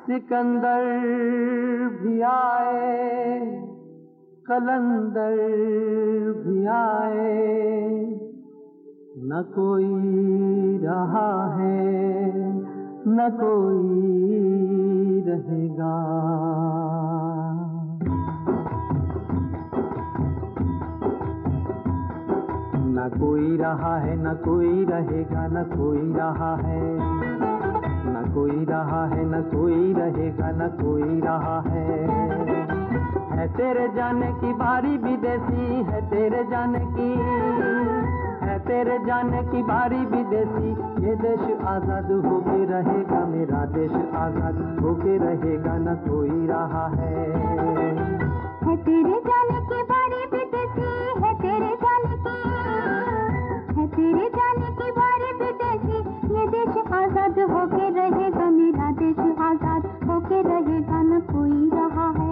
सिकंदर भी आए, कलंदर भी आए, न कोई रहा है न कोई रहेगा। न कोई रहा है न कोई रहेगा, न कोई रहा है न कोई रहा है, न कोई रहेगा, न कोई रहा है तेरे जाने की बारी विदेशी, है तेरे जाने की, है तेरे जाने की बारी विदेशी। ये देश आजाद होके रहेगा, मेरा देश आजाद होके रहेगा, न कोई रहा है तेरे जाने की बारी विदेशी, है तेरे जाने की, है तेरे जाने की बारी विदेशी। ये देश आजाद होके रहेगा, मेरा देश आजाद होके रहेगा, न कोई रहा है।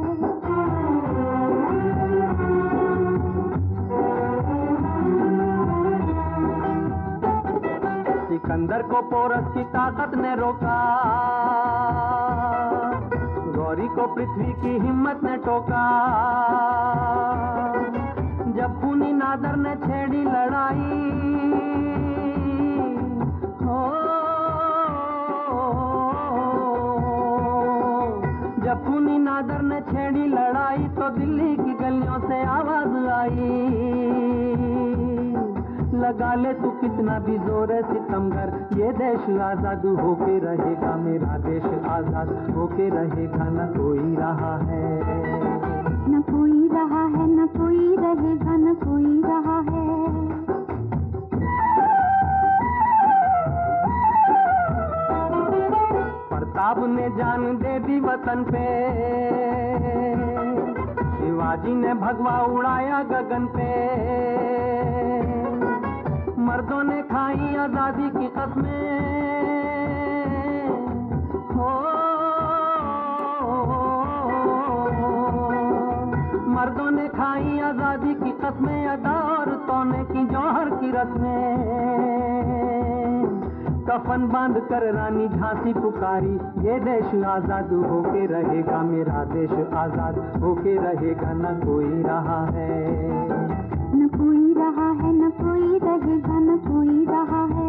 सिकंदर को पोरस की ताकत ने रोका, गौरी को पृथ्वी की हिम्मत ने टोका। जब खूनी नादर ने छेड़ी लड़ाई, जब खूनी नादर ने छेड़ी लड़ाई, तो दिल्ली की गलियों से आवाज आई, लगा ले तू कितना भी जोर है सितमगर, ये देश आजाद होके रहेगा, मेरा देश आजाद होके रहेगा, न कोई रहा है न कोई रहा है, न कोई रहेगा, न कोई रहा है। प्रताप ने जान दे दी वतन पे, शिवाजी ने भगवा उड़ाया गगन पे। मर्दों ने खाई आजादी की कसमें, मर्दों ने खाई आजादी की कसमें, अदा औरतों ने की जौहर की रस्में। कफन बांध कर रानी झांसी पुकारी, ये देश आजाद होके रहेगा, मेरा देश आजाद होके रहेगा, न कोई रहा है न कोई रहा है, न कोई रहेगा, न कोई रहा है।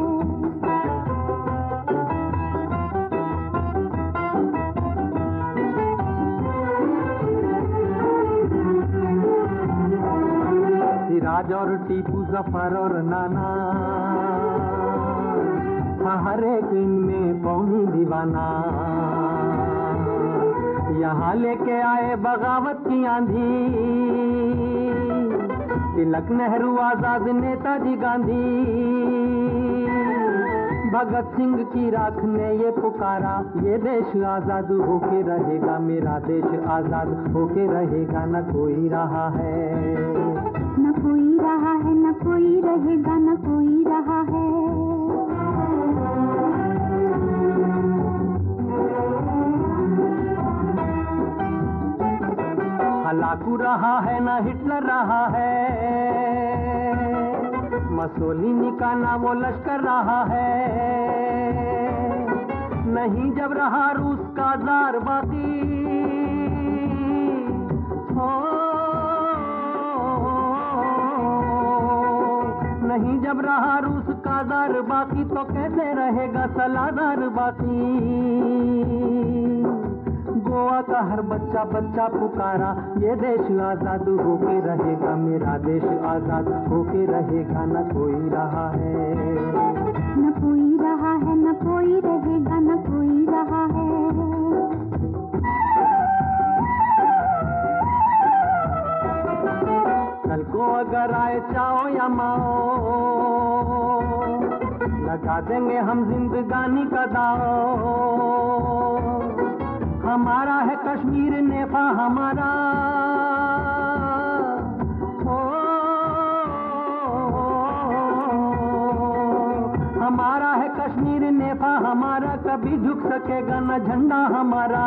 सिराज और टीपू, जफर और नाना, हर एक इनमें कौमी दीवाना। यहाँ लेके आए बगावत की आंधी, तिलक, नेहरू, आजाद, नेताजी गांधी। भगत सिंह की राख ने ये पुकारा, ये देश आजाद होके रहेगा, मेरा देश आजाद होके रहेगा, न कोई रहा है न कोई रहा है, न कोई रहेगा, न कोई रहा है। हलाकू रहा है न हिटलर रहा है, मसोलिनी का ना वो लश्कर रहा है। नहीं जब रहा रूस का जार बाकी, नहीं जब रहा रूस का जार बाकी, तो कैसे रहेगा सलादार बाकी। गोवा का हर बच्चा बच्चा पुकारा, ये देश आजाद होके रहेगा, मेरा देश आजाद होके रहेगा, न कोई रहा है न कोई रहा है, न कोई रहेगा, न कोई रहा है। कल को अगर आए चाओ या माओ, लगा देंगे हम जिंदगानी का दाव। हमारा है कश्मीर नेफा हमारा, हमारा है कश्मीर नेफा हमारा, कभी झुक सकेगा न झंडा हमारा।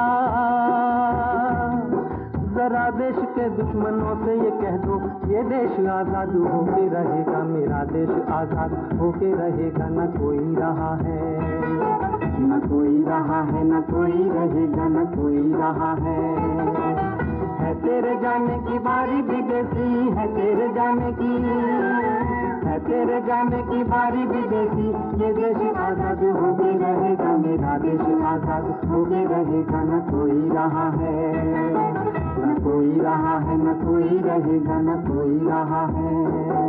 जरा देश के दुश्मनों से ये कह दो, ये देश आजाद होके रहेगा, मेरा देश आजाद होके रहेगा, न कोई रहा है न कोई रहा है न कोई रहेगा न कोई रहा है तेरे जाने की बारी विदेशी है तेरे जाने की है तेरे जाने की बारी विदेशी ये देश आजाद होके रहेगा मेरा देश आजाद होके रहेगा न कोई रहा है न कोई रहा है न कोई रहेगा न कोई रहा है